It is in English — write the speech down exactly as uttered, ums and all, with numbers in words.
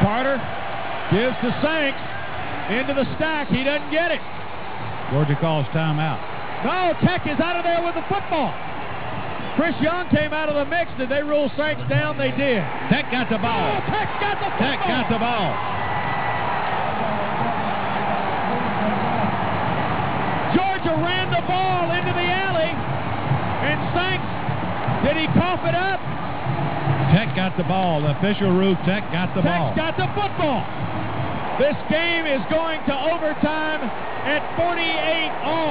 Carter gives to Sanks. Into the stack. He doesn't get it. Georgia calls timeout. No, Tech is out of there with the football. Chris Young came out of the mix. Did they rule Sanks down? They did. Tech got the ball. Oh, Tech got the football. Tech got the ball. Georgia ran the ball into the alley. And Sanks, did he cough it up? Tech got the ball. The official ruled Tech got the Tech's ball. got the football. This game is going to overtime at forty-eight all.